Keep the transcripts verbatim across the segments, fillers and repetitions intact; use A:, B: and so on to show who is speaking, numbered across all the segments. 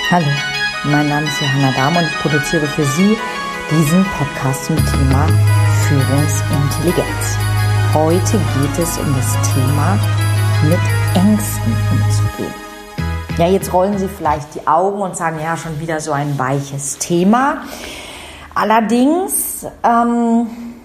A: Hallo, mein Name ist Johanna Dahm und ich produziere für Sie diesen Podcast zum Thema Führungsintelligenz. Heute geht es um das Thema, mit Ängsten umzugehen. Ja, jetzt rollen Sie vielleicht die Augen und sagen, ja, schon wieder so ein weiches Thema. Allerdings, ähm,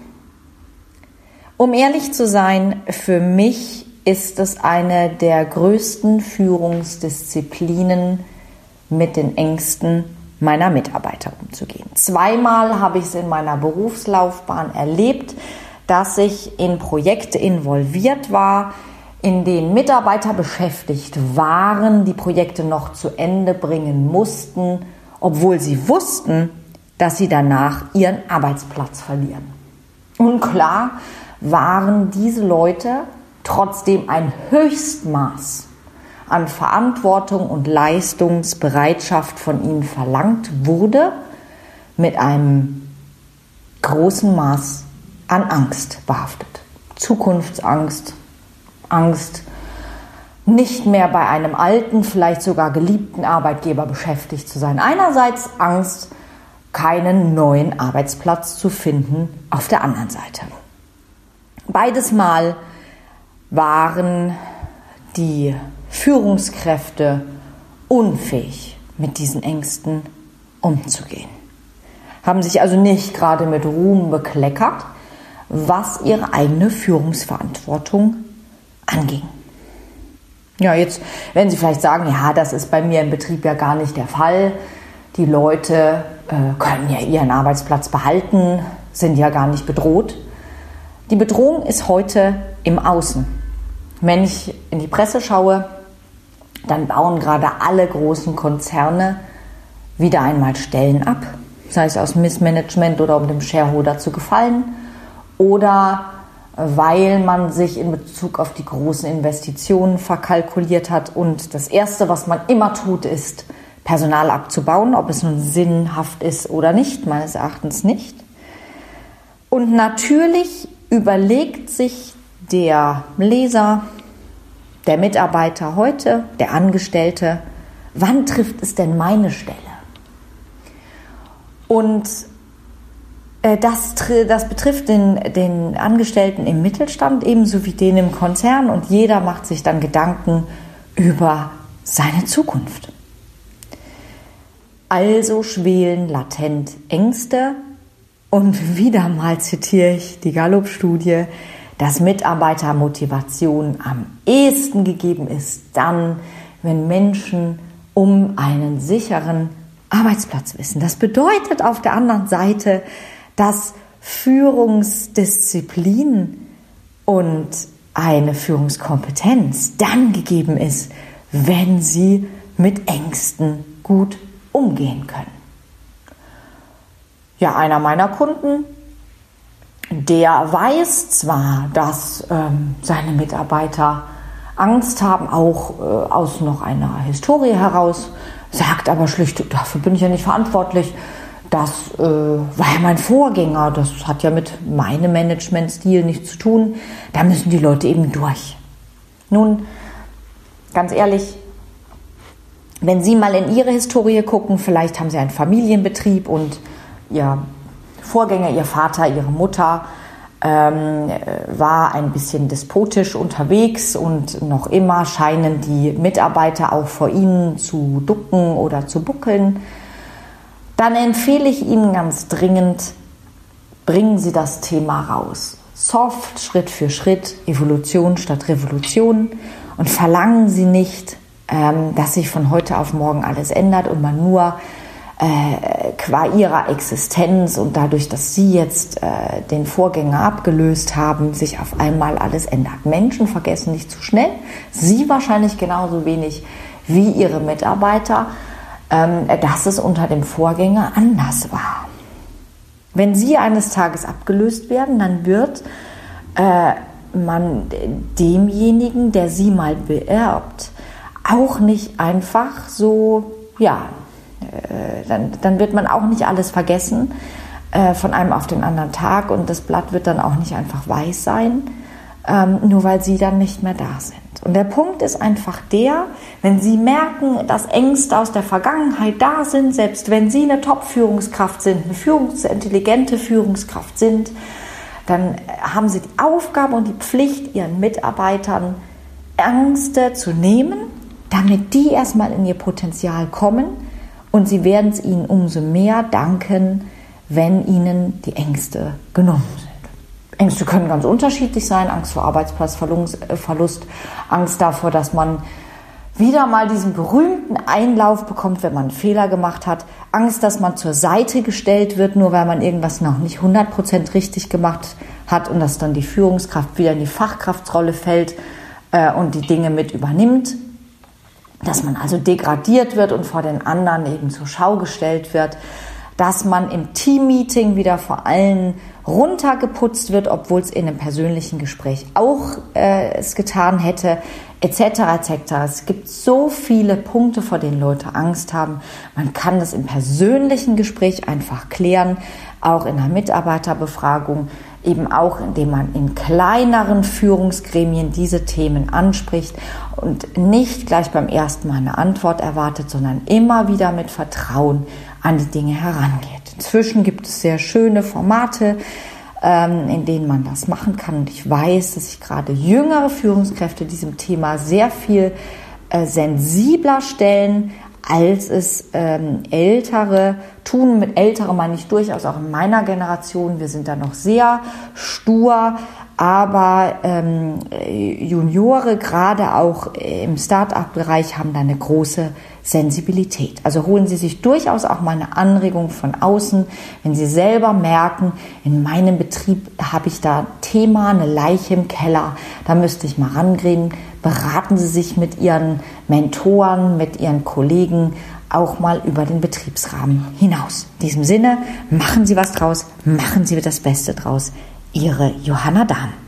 A: um ehrlich zu sein, für mich ist es eine der größten Führungsdisziplinen, mit den Ängsten meiner Mitarbeiter umzugehen. Zweimal habe ich es in meiner Berufslaufbahn erlebt, dass ich in Projekte involviert war, in denen Mitarbeiter beschäftigt waren, die Projekte noch zu Ende bringen mussten, obwohl sie wussten, dass sie danach ihren Arbeitsplatz verlieren. Und klar waren diese Leute trotzdem ein Höchstmaß an Verantwortung und Leistungsbereitschaft von ihnen verlangt wurde, mit einem großen Maß an Angst behaftet. Zukunftsangst, Angst, nicht mehr bei einem alten, vielleicht sogar geliebten Arbeitgeber beschäftigt zu sein. Einerseits Angst, keinen neuen Arbeitsplatz zu finden, auf der anderen Seite. Beides Mal waren die Führungskräfte unfähig, mit diesen Ängsten umzugehen. Haben sich also nicht gerade mit Ruhm bekleckert, was ihre eigene Führungsverantwortung anging. Ja, jetzt werden Sie vielleicht sagen, ja, das ist bei mir im Betrieb ja gar nicht der Fall. Die Leute äh, können ja ihren Arbeitsplatz behalten, sind ja gar nicht bedroht. Die Bedrohung ist heute im Außen. Wenn ich in die Presse schaue, dann bauen gerade alle großen Konzerne wieder einmal Stellen ab, sei es aus Missmanagement oder um dem Shareholder zu gefallen oder weil man sich in Bezug auf die großen Investitionen verkalkuliert hat und das Erste, was man immer tut, ist, Personal abzubauen, ob es nun sinnhaft ist oder nicht, meines Erachtens nicht. Und natürlich überlegt sich der Leser, der Mitarbeiter heute, der Angestellte, wann trifft es denn meine Stelle? Und äh, das, das betrifft den, den Angestellten im Mittelstand ebenso wie den im Konzern und jeder macht sich dann Gedanken über seine Zukunft. Also schwelen latent Ängste und wieder mal zitiere ich die Gallup-Studie, dass Mitarbeitermotivation am ehesten gegeben ist, dann, wenn Menschen um einen sicheren Arbeitsplatz wissen. Das bedeutet auf der anderen Seite, dass Führungsdisziplin und eine Führungskompetenz dann gegeben ist, wenn sie mit Ängsten gut umgehen können. Ja, einer meiner Kunden, der weiß zwar, dass ähm, seine Mitarbeiter Angst haben, auch äh, aus noch einer Historie heraus, sagt aber schlicht, dafür bin ich ja nicht verantwortlich, das äh, war ja mein Vorgänger, das hat ja mit meinem Managementstil nichts zu tun, da müssen die Leute eben durch. Nun, ganz ehrlich, wenn Sie mal in Ihre Historie gucken, vielleicht haben Sie einen Familienbetrieb und Ihr Vorgänger, Ihr Vater, Ihre Mutter ähm, war ein bisschen despotisch unterwegs und noch immer scheinen die Mitarbeiter auch vor Ihnen zu ducken oder zu buckeln. Dann empfehle ich Ihnen ganz dringend, bringen Sie das Thema raus. Soft, Schritt für Schritt, Evolution statt Revolution und verlangen Sie nicht, ähm, dass sich von heute auf morgen alles ändert und man nur Äh, qua ihrer Existenz und dadurch, dass sie jetzt äh, den Vorgänger abgelöst haben, sich auf einmal alles ändert. Menschen vergessen nicht zu schnell, sie wahrscheinlich genauso wenig wie ihre Mitarbeiter, ähm, dass es unter dem Vorgänger anders war. Wenn sie eines Tages abgelöst werden, dann wird äh, man demjenigen, der sie mal beerbt, auch nicht einfach so, ja, Dann, dann wird man auch nicht alles vergessen äh, von einem auf den anderen Tag und das Blatt wird dann auch nicht einfach weiß sein, ähm, nur weil sie dann nicht mehr da sind. Und der Punkt ist einfach der, wenn Sie merken, dass Ängste aus der Vergangenheit da sind, selbst wenn Sie eine Top-Führungskraft sind, eine Führungs-, intelligente Führungskraft sind, dann haben Sie die Aufgabe und die Pflicht, Ihren Mitarbeitern Ängste zu nehmen, damit die erstmal in ihr Potenzial kommen, und Sie werden es ihnen umso mehr danken, wenn ihnen die Ängste genommen sind. Ängste können ganz unterschiedlich sein: Angst vor Arbeitsplatzverlust, Angst davor, dass man wieder mal diesen berühmten Einlauf bekommt, wenn man einen Fehler gemacht hat, Angst, dass man zur Seite gestellt wird, nur weil man irgendwas noch nicht hundert Prozent richtig gemacht hat und dass dann die Führungskraft wieder in die Fachkraftrolle fällt äh, und die Dinge mit übernimmt, dass man also degradiert wird und vor den anderen eben zur Schau gestellt wird, dass man im Teammeeting wieder vor allen runtergeputzt wird, obwohl es in einem persönlichen Gespräch auch äh, es getan hätte, et cetera et cetera. Es gibt so viele Punkte, vor denen Leute Angst haben. Man kann das im persönlichen Gespräch einfach klären, auch in einer Mitarbeiterbefragung, eben auch indem man in kleineren Führungsgremien diese Themen anspricht und nicht gleich beim ersten Mal eine Antwort erwartet, sondern immer wieder mit Vertrauen an die Dinge herangeht. Inzwischen gibt es sehr schöne Formate, in denen man das machen kann. Und ich weiß, dass sich gerade jüngere Führungskräfte diesem Thema sehr viel äh, sensibler stellen, als es ähm, ältere tun. Mit ältere meine ich durchaus auch in meiner Generation. Wir sind da noch sehr stur, aber ähm, Juniore, gerade auch im Start-up-Bereich, haben da eine große Sensibilität. Also holen Sie sich durchaus auch mal eine Anregung von außen, wenn Sie selber merken, in meinem Betrieb habe ich da ein Thema, eine Leiche im Keller, da müsste ich mal rangehen. Beraten Sie sich mit Ihren Mentoren, mit Ihren Kollegen auch mal über den Betriebsrahmen hinaus. In diesem Sinne, machen Sie was draus, machen Sie das Beste draus. Ihre Johanna Dahm.